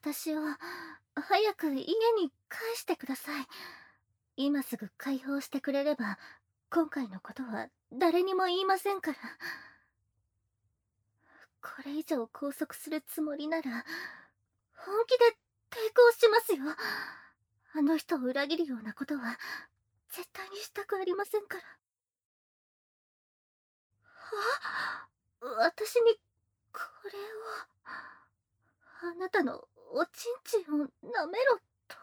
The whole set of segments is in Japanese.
私を早く家に帰してください。今すぐ解放してくれれば、今回のことは誰にも言いませんから。これ以上拘束するつもりなら、本気で抵抗しますよ。あの人を裏切るようなことは、絶対にしたくありませんから。私に、これを。あなたのおちんちんを舐めろと。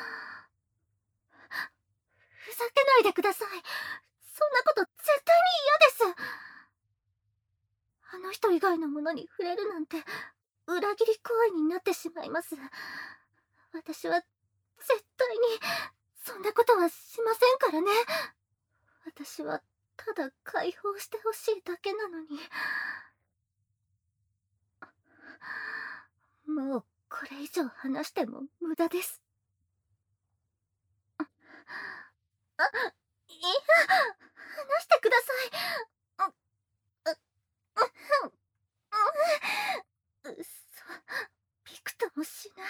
ふざけないでください。そんなこと絶対に嫌です。あの人以外のものに触れるなんて、裏切り行為になってしまいます。私は絶対にそんなことはしませんからね。私はただ解放してほしいだけなのに。もうこれ以上話しても無駄です。いや、話してください。うっそ、びくともしない。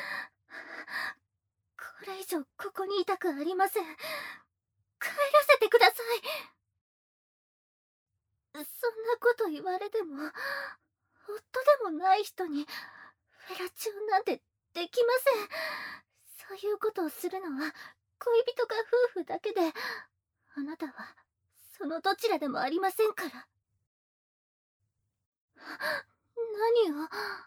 これ以上ここにいたくありません。帰らせてください。そんなこと言われても、夫でもない人にフェラチオなんてできません。そういうことをするのは恋人か夫婦だけで、あなたはそのどちらでもありませんから。何を。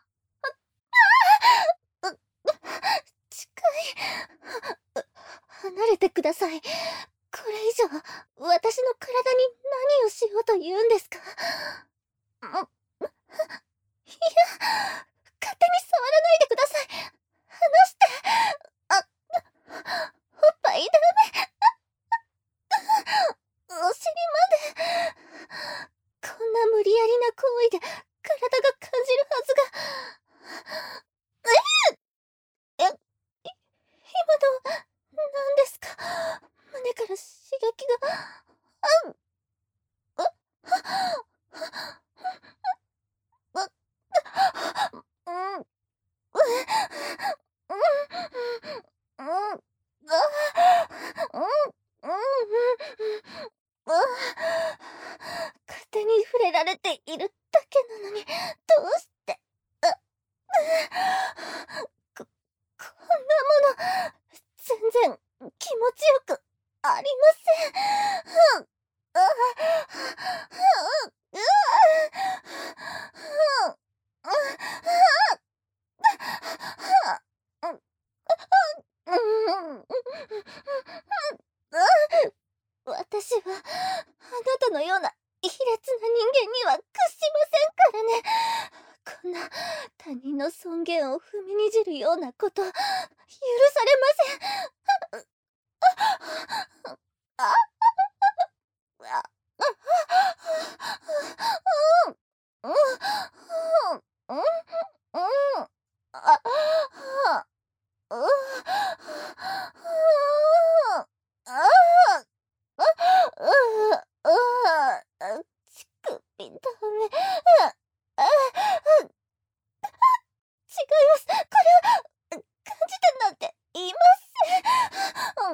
近い。離れてください。これ以上私の体に何をしようと言うんですか。いや、勝手に触らないでください。離して。あ、おっぱいダメ。お尻まで。こんな無理やりな行為で体が感じるはずが。え、今の何ですか。胸から刺激が。あ、うん、うん、うん、うん、勝手に触れられているだけなのに、どうして。あ、こんなもの、全然気持ちよくありません。あ、私はあなたのような卑劣な人間には屈しませんからね。こんな他人の尊厳を踏みにじるようなこと許されません。あ、あ、うん、うん、うん、うん、あ、うん、乳首ダメ。違います。これは感じてなんていません。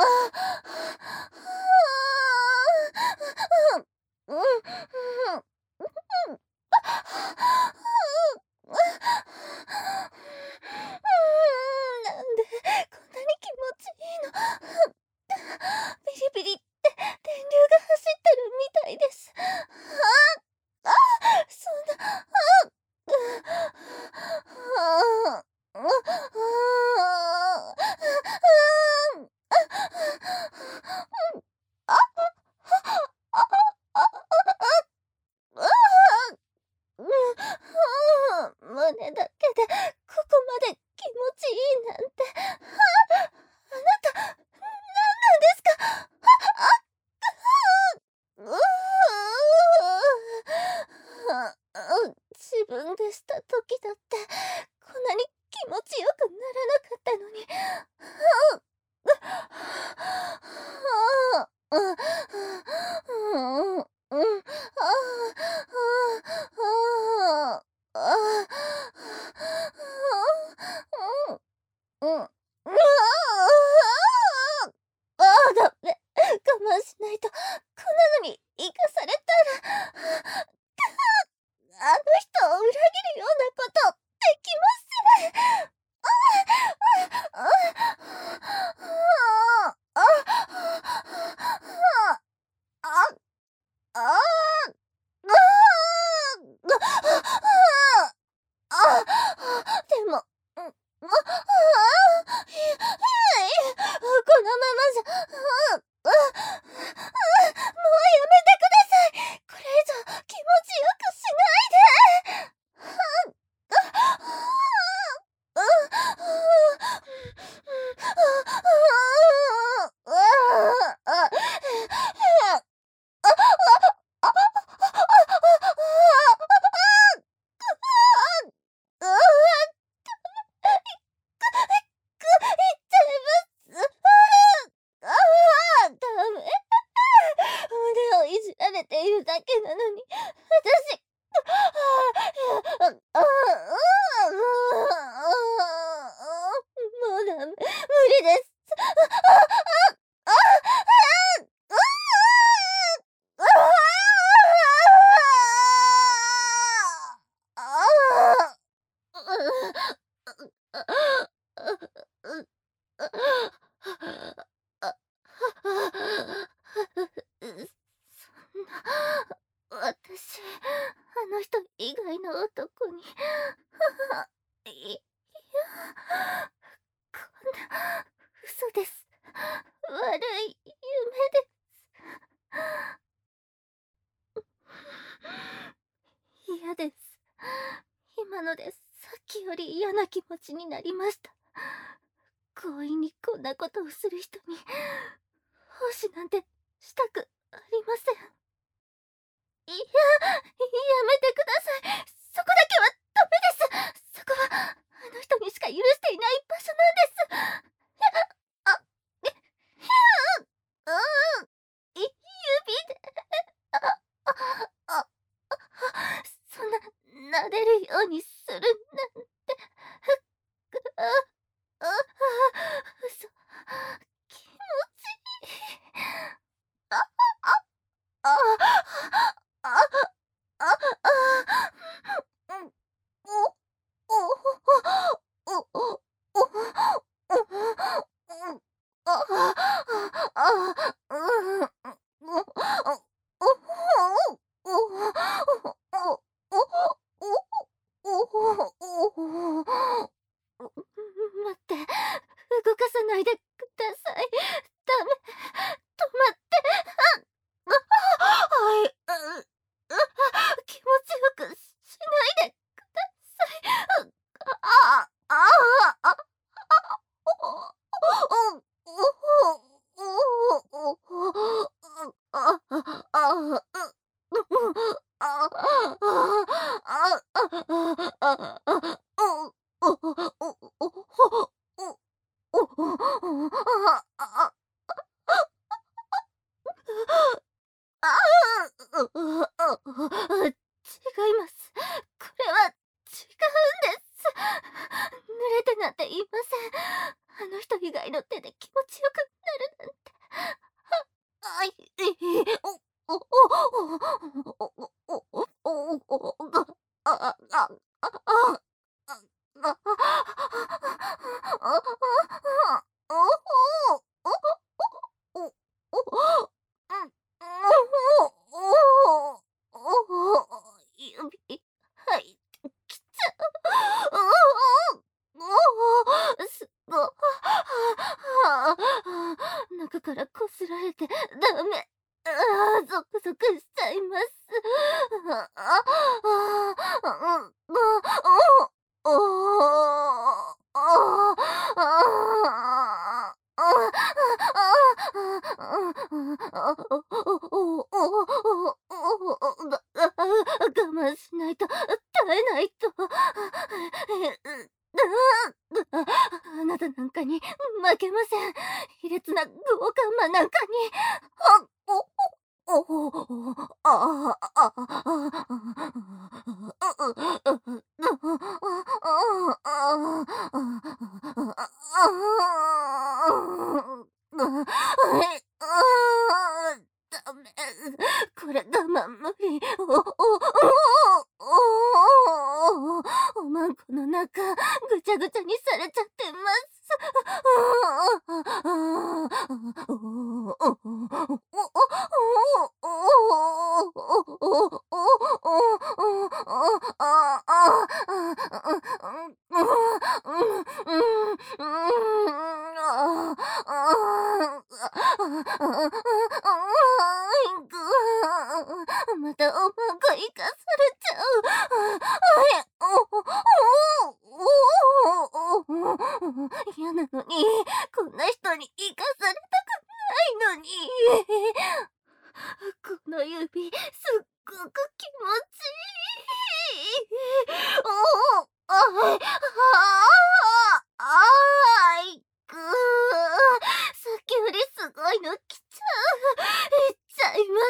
うん、うん、うん、なんでこんなに気持ちいいの。ビリビリって電流が走ってるみたいです。あ、そんな。胸だけでここまで気持ちいいなんて。あなた、何なんですか。う自分でした時だってこんなに気持ちよくならなかったのに。 うわあ、ダメ。我慢しないと、こんなのに生かされたら、あの人を裏切るようなことできません。でも、このままじゃ、もうやめてください。これ以上気持ちよくしないで。ダメ。腕をいじられているだけなのに、私、もうダメ、無理です。そんな、私、あの人以外の男に、いや、こんな、嘘です。悪い夢です。嫌です。今のでさっきより嫌な気持ちになりました。強引にこんなことをする人に奉仕なんてしたくありません。やめてください。そこだけはダメです。そこはあの人にしか許していない場所なんです。あ、え、指で、あ、あ、そんな撫でるようにするなんて、あ、嘘、気持ちいい。あ、あ、あ、あ、あ、うん、お、お、お、お、待って、動かさないでください。ダメ、止まって。はい、気持ちよくしないでください。ああ、ああ、違います。これは違うんです。濡れてなんて言いません。あの人以外の手で気持ちよくなるなんて。あ、い、お、お、お、お、お、お、お、お、が、あ、あ、あ、あ、あ、あ、指、入ってきちゃう。すご、中からこすられてダメ。ゾクゾクしちゃいます。我慢しないと、耐えないと。あなたなんかに負けません。卑劣な強姦魔なんかに。 この中、ぐちゃぐちゃにされちゃってます。またお腹いかされちゃう。嫌なのに、こんな人に生かされたくないのに。この指、すっごく気持ちいい。いく。さっきよりすごいの来ちゃう。いっちゃいます。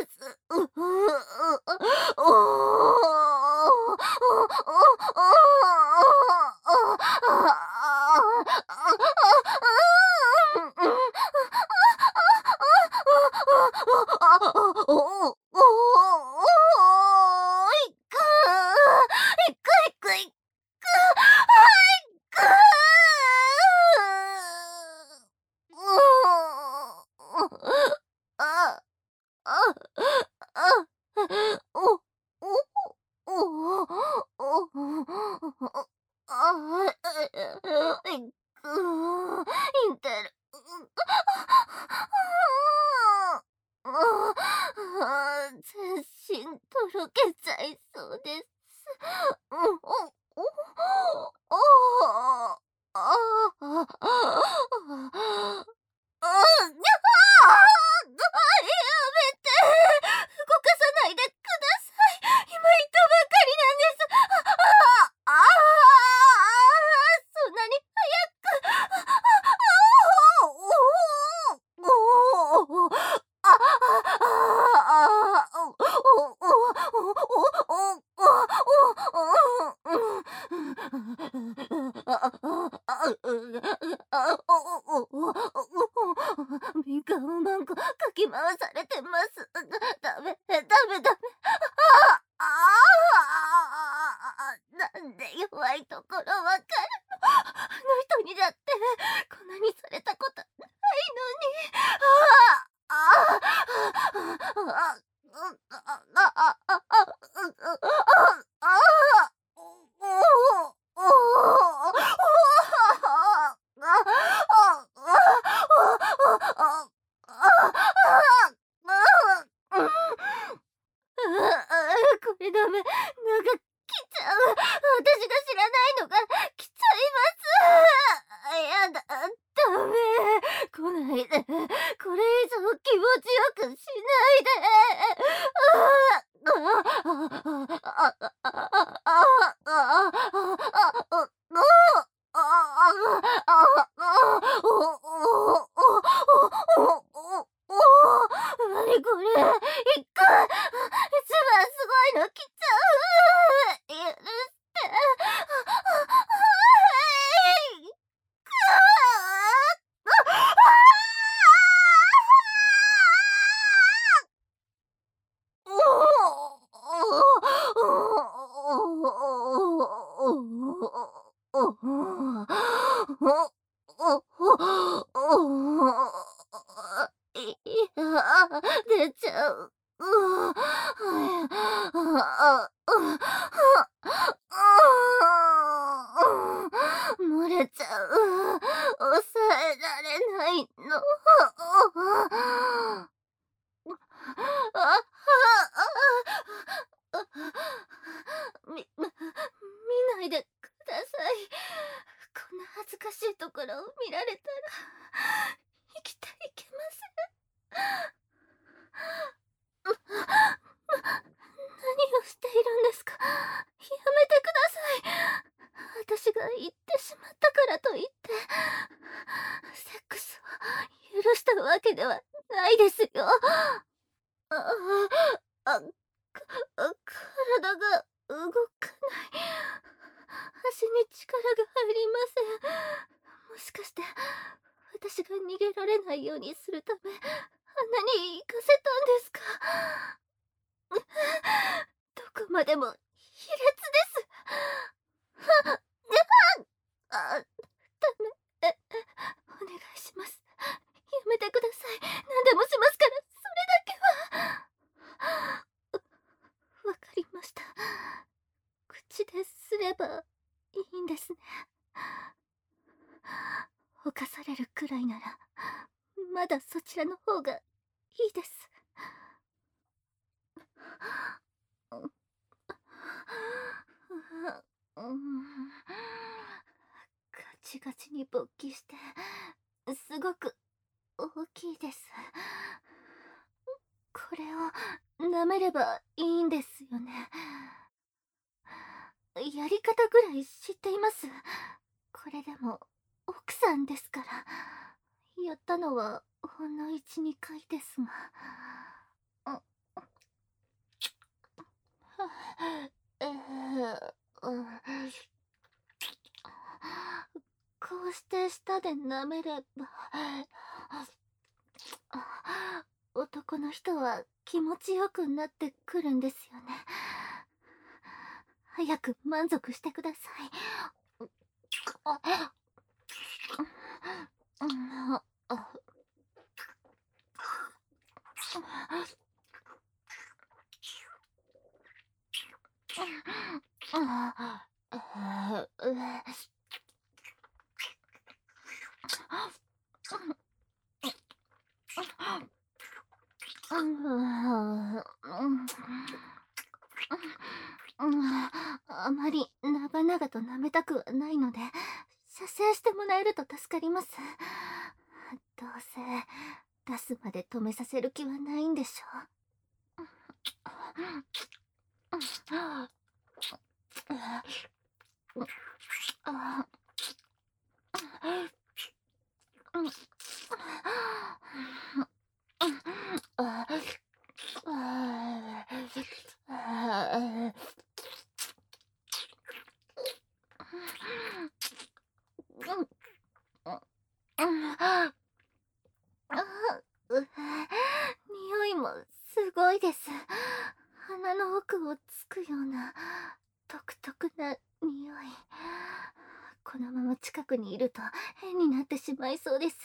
全身とろけちゃいそうです。動かさないでください。今言ったばかりなんです。そんなにみかんを何個かき回されてます。ダメ。なんで弱いところわかるの。あの人にだってこんなにされたことないのに。これダメ。なんか来ちゃう。私が知らないのが来ちゃいます。やだ。ダメ。来ないで。これ以上気持ちよくしないで。何これ。一個。一番すごいの来ちゃう。許して。出ちゃう。漏れちゃう。抑えられないの。見ないでください。こんな恥ずかしいところを見られたら生きていけません。何をしているんですか。やめてください。私が言ってしまったからといってセックスを許したわけではないですよ。体が動かない。足に力が入りません。もしかして私が逃げられないようにするためあんなに行かせたんですか。どこまでも卑劣です。 犯されるくらいならまだそちらの方がいいです。ガチガチに勃起してすごく大きいです。これを舐めればいいんですよね。やり方ぐらい知っています。これでも奥さんですから。やったのはほんの1、2回ですが。あえーうんこうして舌で舐めれば男の人は気持ちよくなってくるんですよね。早く満足してください。あうんああまり長々と舐めたくはないので、射精してもらえると助かります。どうせ出すまで止めさせる気はないんでしょ匂いもすごいです。鼻の奥をつくような独特な匂い。このまま近くにいると変になってしまいそうです。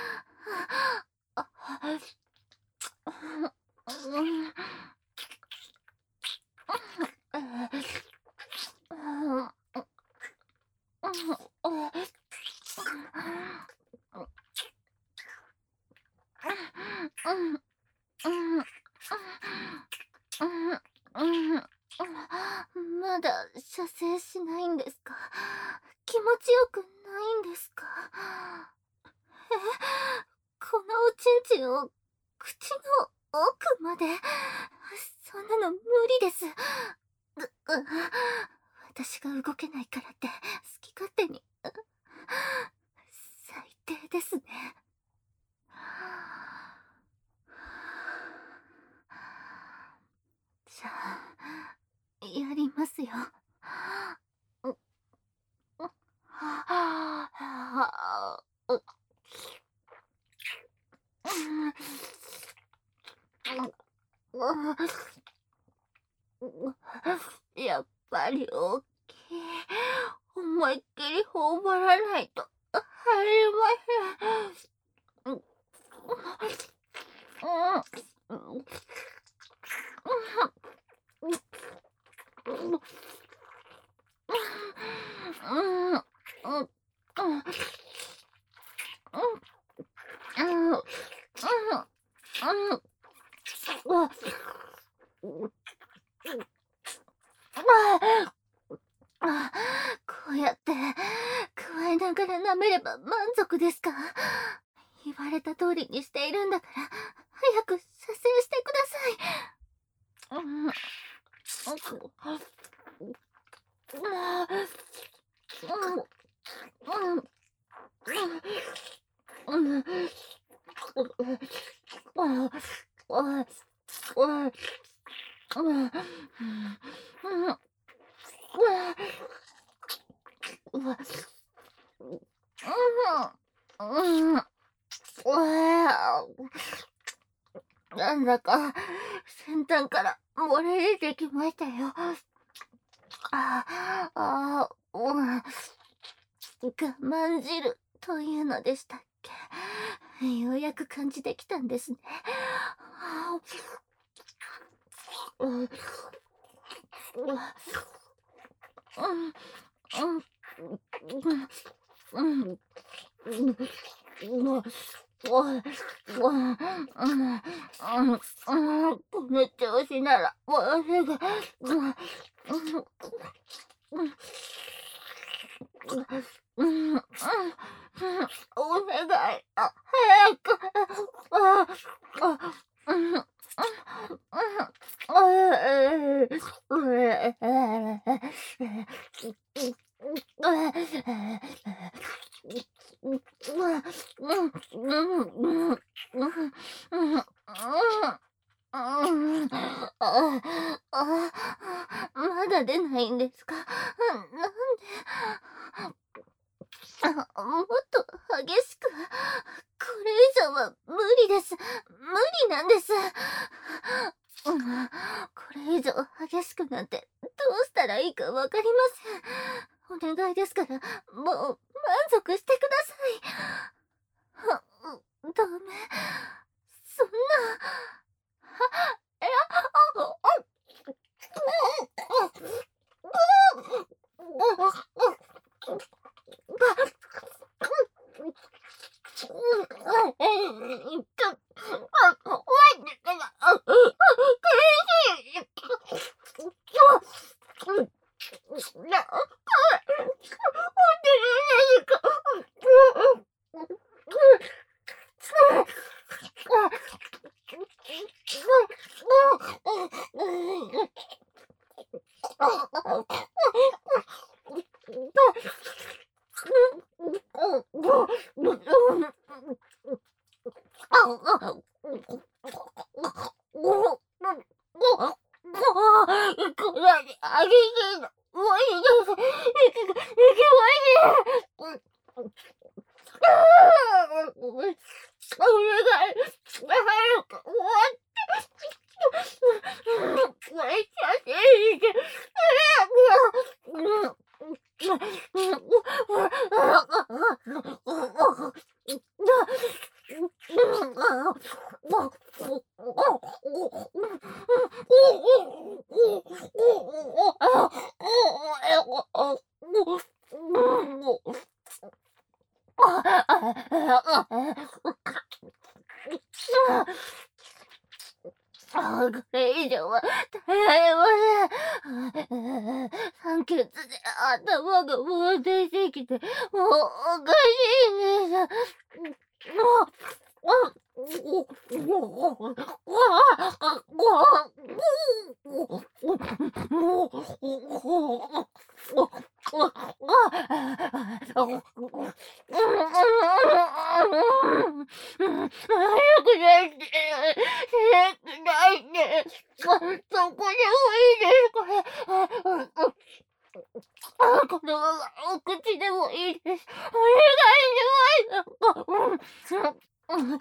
まだ射精しないんですか？気持ちよくないんですか？このおちんちんを口の奥まで、そんなの無理です。私が動けないからって好き勝手に。最低ですね。じゃあやりますよ。やっぱり大きい。思いっきり頬張らないと入りません。こうやって加えながら舐めれば満足ですか？言われた通りにしているんだから早く射精してください。なんだか先端から漏れ出てきましたよ。我慢汁というのでしたっけ？ようやく感じてきたんですね。 うん、うん、この調子なら、われが、お願い、早く、まだ出ないんですか？なんで。もっと激しく。これ以上は無理です。無理なんです。これ以上激しくなんてどうしたらいいかわかりません。お願いですから、もう満足してください。ダメ。そんな。いや、これ以上は耐えられません。酸欠で頭がぼーっとしてきて、もうおかしいんです。早く出して。早く出して。どこでもいいですこれ。このままお口でもいいです。お願いします。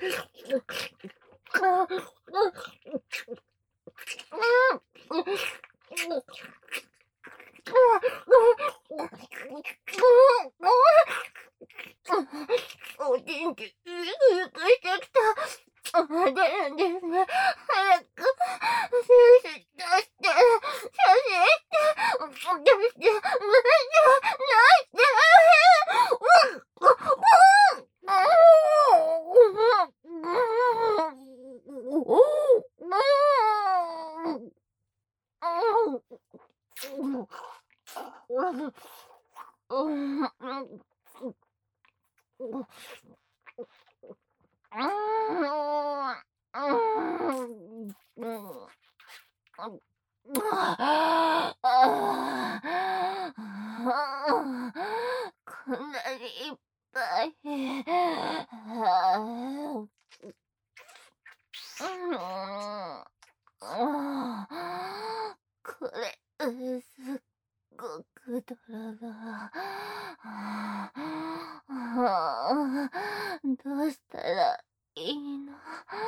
おちんち、ゆくしてきた。出るんですね。早く、出して、出して、出して、出して。こんなにいっぱい。これ、すっごく泥が。どうしたらいいの。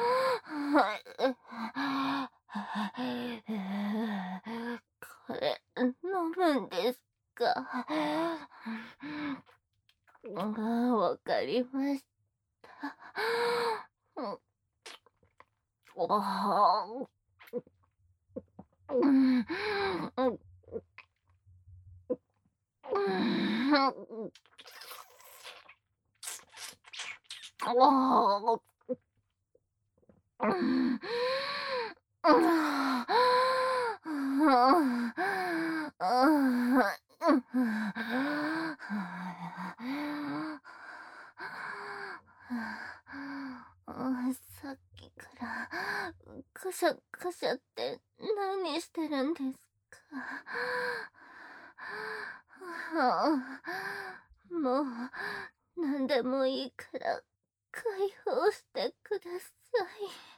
これ、飲むんですか。わかりました。うん。 さっきからカシャカシャって何してるんですか？もう何でもいいから解放してください。